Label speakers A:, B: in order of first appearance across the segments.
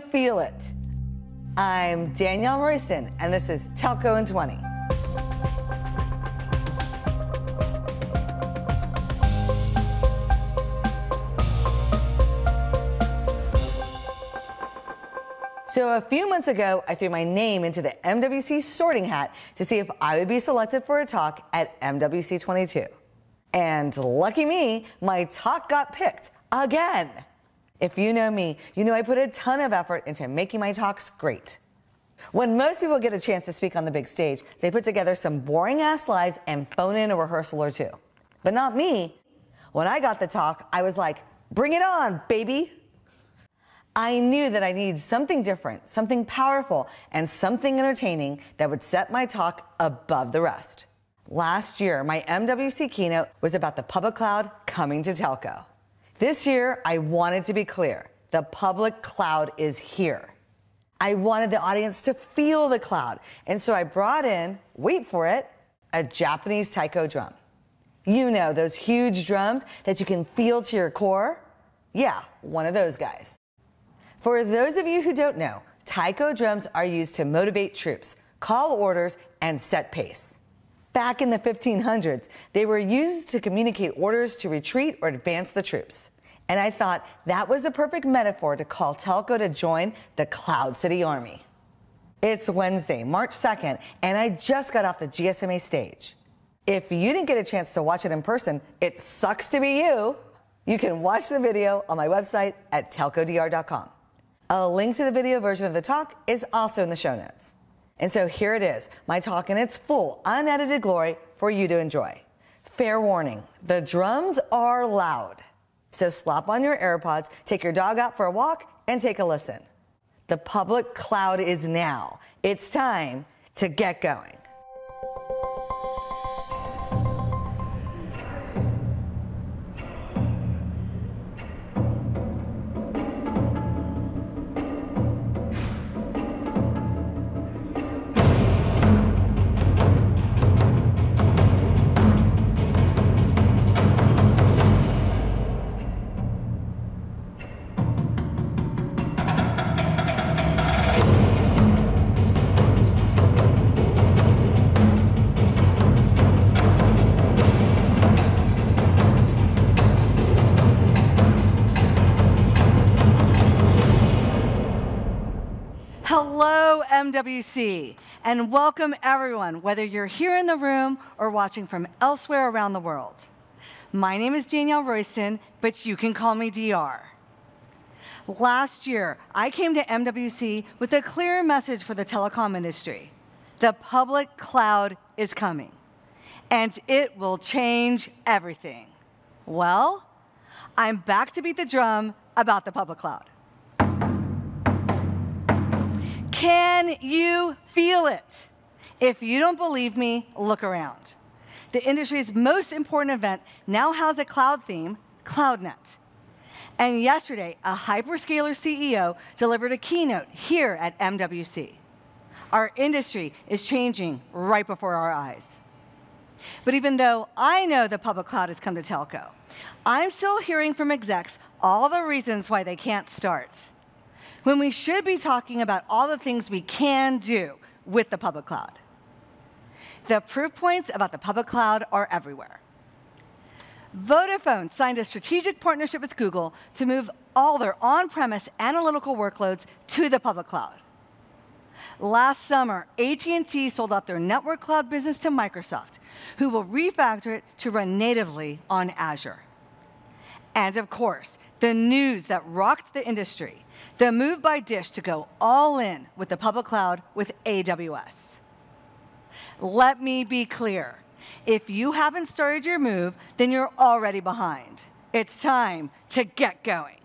A: feel it? I'm Danielle Royston, and this is Telco in 20. So a few months ago, I threw my name into the MWC sorting hat to see if I would be selected for a talk at MWC 22. And lucky me, my talk got picked again. If you know me, you know I put a ton of effort into making my talks great. When most people get a chance to speak on the big stage, they put together some boring ass slides and phone in a rehearsal or two. But not me. When I got the talk, I was like, bring it on, baby. I knew that I needed something different, something powerful, and something entertaining that would set my talk above the rest. Last year, my MWC keynote was about the public cloud coming to telco. This year, I wanted to be clear. The public cloud is here. I wanted the audience to feel the cloud, and so I brought in, wait for it, a Japanese taiko drum. You know, those huge drums that you can feel to your core? Yeah, one of those guys. For those of you who don't know, taiko drums are used to motivate troops, call orders, and set pace. Back in the 1500s, they were used to communicate orders to retreat or advance the troops. And I thought that was a perfect metaphor to call telco to join the Cloud City Army. It's Wednesday, March 2nd, and I just got off the GSMA stage. If you didn't get a chance to watch it in person, it sucks to be you. You can watch the video on my website at telcodr.com. A link to the video version of the talk is also in the show notes. And so here it is, my talk in its full, unedited glory for you to enjoy. Fair warning, the drums are loud. So slap on your AirPods, take your dog out for a walk, and take a listen. The public cloud is now. It's time to get going.
B: Hello, MWC, and welcome everyone, whether you're here in the room or watching from elsewhere around the world. My name is Danielle Royston, but you can call me DR. Last year, I came to MWC with a clear message for the telecom industry. The public cloud is coming, and it will change everything. Well, I'm back to beat the drum about the public cloud. Can you feel it? If you don't believe me, look around. The industry's most important event now has a cloud theme, CloudNet. And yesterday, a hyperscaler CEO delivered a keynote here at MWC. Our industry is changing right before our eyes. But even though I know the public cloud has come to telco, I'm still hearing from execs all the reasons why they can't start, when we should be talking about all the things we can do with the public cloud. The proof points about the public cloud are everywhere. Vodafone signed a strategic partnership with Google to move all their on-premise analytical workloads to the public cloud. Last summer, AT&T sold out their network cloud business to Microsoft, who will refactor it to run natively on Azure. And of course, the news that rocked the industry, the move by Dish to go all in with the public cloud with AWS. Let me be clear. If you haven't started your move, then you're already behind. It's time to get going.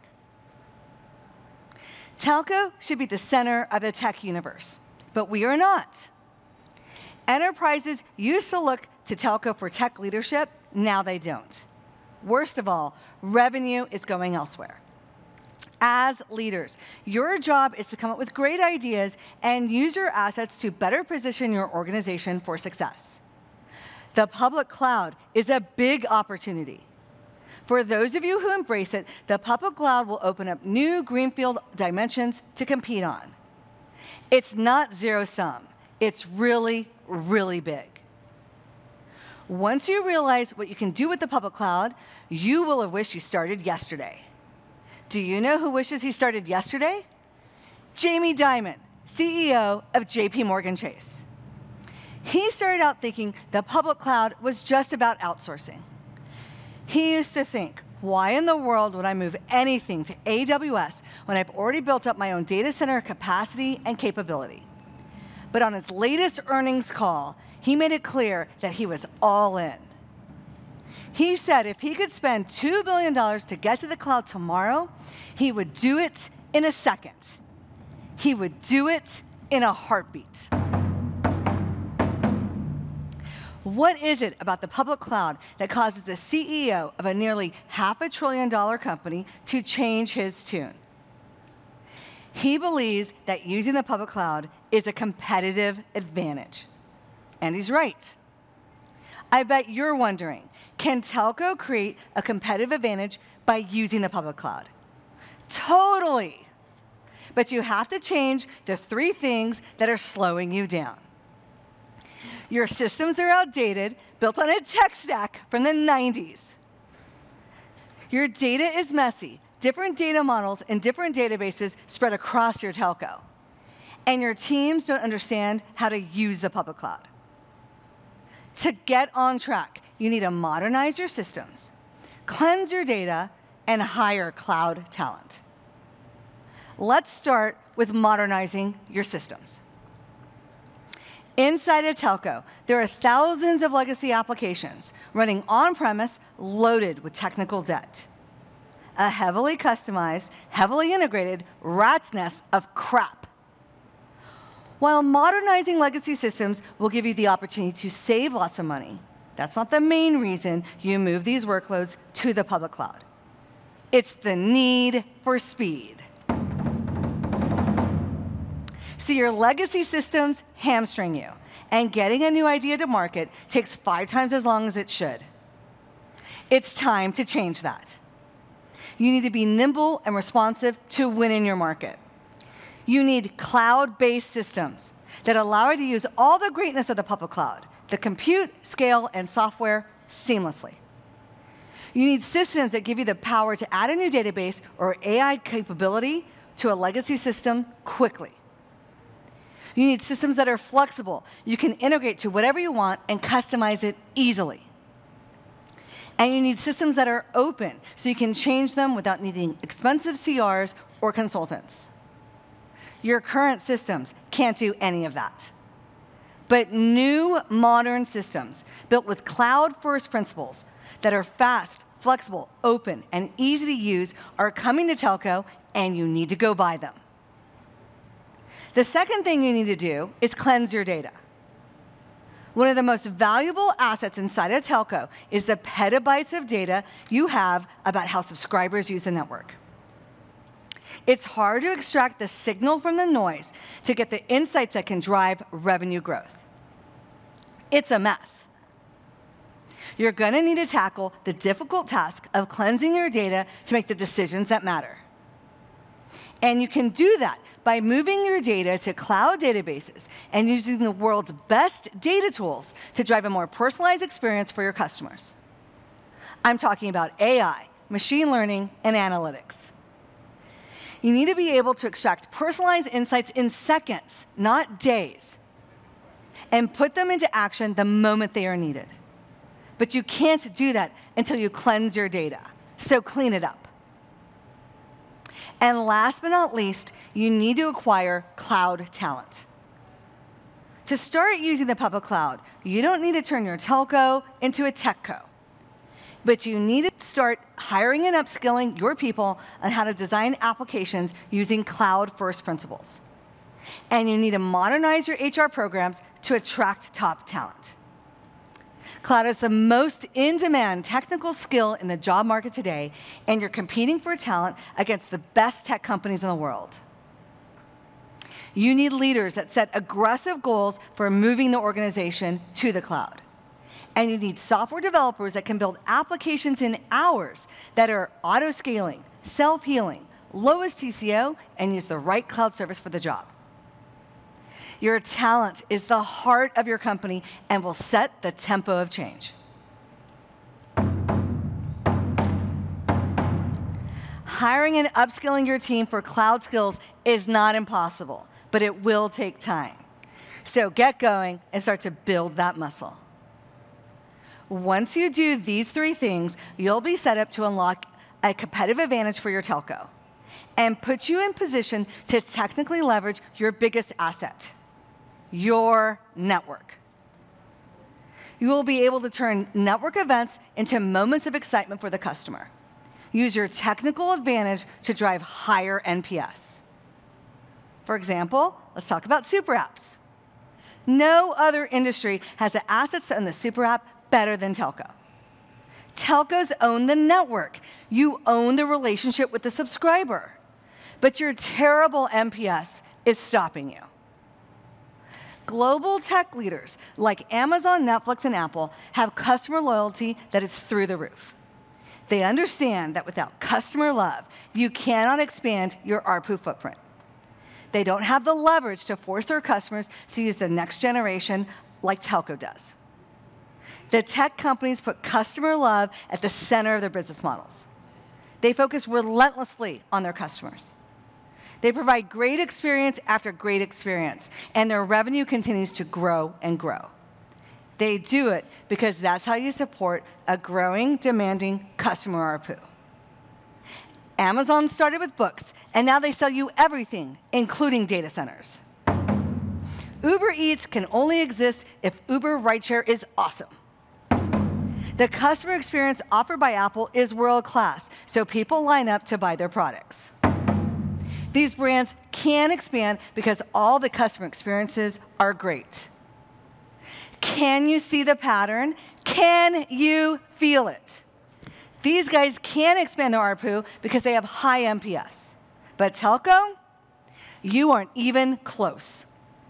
B: Telco should be the center of the tech universe, but we are not. Enterprises used to look to telco for tech leadership, now they don't. Worst of all, revenue is going elsewhere. As leaders, your job is to come up with great ideas and use your assets to better position your organization for success. The public cloud is a big opportunity. For those of you who embrace it, the public cloud will open up new greenfield dimensions to compete on. It's not zero-sum. It's really, really big. Once you realize what you can do with the public cloud, you will have wished you started yesterday. Do you know who wishes he started yesterday? Jamie Dimon, CEO of JP Morgan Chase. He started out thinking the public cloud was just about outsourcing. He used to think, why in the world would I move anything to AWS when I've already built up my own data center capacity and capability? But on his latest earnings call, he made it clear that he was all in. He said if he could spend $2 billion to get to the cloud tomorrow, he would do it in a second. He would do it in a heartbeat. What is it about the public cloud that causes the CEO of a nearly $500 billion company to change his tune? He believes that using the public cloud is a competitive advantage. And he's right. I bet you're wondering, can telco create a competitive advantage by using the public cloud? Totally. But you have to change the 3 things that are slowing you down. Your systems are outdated, built on a tech stack from the 90s. Your data is messy, different data models and different databases spread across your telco. And your teams don't understand how to use the public cloud. To get on track, you need to modernize your systems, cleanse your data, and hire cloud talent. Let's start with modernizing your systems. Inside a telco, there are thousands of legacy applications running on-premise, loaded with technical debt. A heavily customized, heavily integrated rat's nest of crap. While modernizing legacy systems will give you the opportunity to save lots of money, that's not the main reason you move these workloads to the public cloud. It's the need for speed. See, your legacy systems hamstring you, and getting a new idea to market takes 5 times as long as it should. It's time to change that. You need to be nimble and responsive to win in your market. You need cloud-based systems that allow you to use all the greatness of the public cloud, the compute, scale, and software seamlessly. You need systems that give you the power to add a new database or AI capability to a legacy system quickly. You need systems that are flexible. You can integrate to whatever you want and customize it easily. And you need systems that are open, so you can change them without needing expensive CRs or consultants. Your current systems can't do any of that. But new, modern systems built with cloud-first principles that are fast, flexible, open, and easy to use are coming to telco, and you need to go buy them. The second thing you need to do is cleanse your data. One of the most valuable assets inside a telco is the petabytes of data you have about how subscribers use the network. It's hard to extract the signal from the noise to get the insights that can drive revenue growth. It's a mess. You're going to need to tackle the difficult task of cleansing your data to make the decisions that matter. And you can do that by moving your data to cloud databases and using the world's best data tools to drive a more personalized experience for your customers. I'm talking about AI, machine learning, and analytics. You need to be able to extract personalized insights in seconds, not days, and put them into action the moment they are needed. But you can't do that until you cleanse your data, so clean it up. And last but not least, you need to acquire cloud talent. To start using the public cloud, you don't need to turn your telco into a techco. But you need to start hiring and upskilling your people on how to design applications using cloud-first principles. And you need to modernize your HR programs to attract top talent. Cloud is the most in-demand technical skill in the job market today, and you're competing for talent against the best tech companies in the world. You need leaders that set aggressive goals for moving the organization to the cloud. And you need software developers that can build applications in hours that are auto-scaling, self-healing, lowest TCO, and use the right cloud service for the job. Your talent is the heart of your company and will set the tempo of change. Hiring and upskilling your team for cloud skills is not impossible, but it will take time. So get going and start to build that muscle. Once you do these 3 things, you'll be set up to unlock a competitive advantage for your telco and put you in position to technically leverage your biggest asset, your network. You will be able to turn network events into moments of excitement for the customer. Use your technical advantage to drive higher NPS. For example, let's talk about super apps. No other industry has the assets in the super app better than telco. Telcos own the network. You own the relationship with the subscriber. But your terrible NPS is stopping you. Global tech leaders like Amazon, Netflix, and Apple have customer loyalty that is through the roof. They understand that without customer love, you cannot expand your ARPU footprint. They don't have the leverage to force their customers to use the next generation like telco does. The tech companies put customer love at the center of their business models. They focus relentlessly on their customers. They provide great experience after great experience, and their revenue continues to grow and grow. They do it because that's how you support a growing, demanding customer ARPU. Amazon started with books, and now they sell you everything, including data centers. Uber Eats can only exist if Uber Rideshare is awesome. The customer experience offered by Apple is world-class, so people line up to buy their products. These brands can expand because all the customer experiences are great. Can you see the pattern? Can you feel it? These guys can expand their ARPU because they have high NPS. But telco, you aren't even close.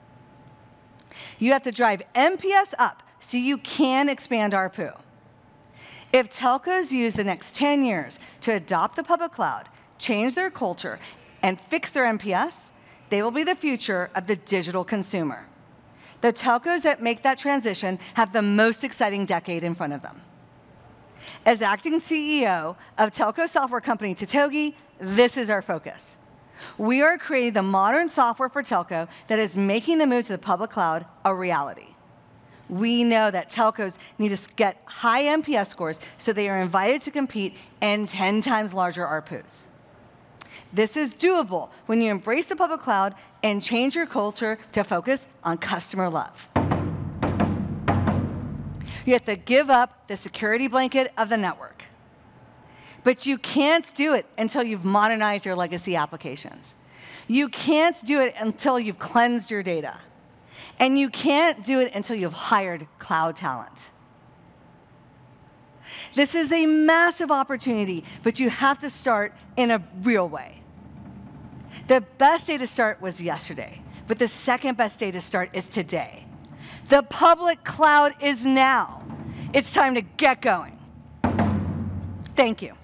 B: You have to drive NPS up so you can expand ARPU. If telcos use the next 10 years to adopt the public cloud, change their culture, and fix their NPS, they will be the future of the digital consumer. The telcos that make that transition have the most exciting decade in front of them. As acting CEO of telco software company Totogi, this is our focus. We are creating the modern software for telco that is making the move to the public cloud a reality. We know that telcos need to get high NPS scores so they are invited to compete and 10 times larger ARPUs. This is doable when you embrace the public cloud and change your culture to focus on customer love. You have to give up the security blanket of the network. But you can't do it until you've modernized your legacy applications. You can't do it until you've cleansed your data. And you can't do it until you've hired cloud talent. This is a massive opportunity, but you have to start in a real way. The best day to start was yesterday, but the second best day to start is today. The public cloud is now. It's time to get going. Thank you.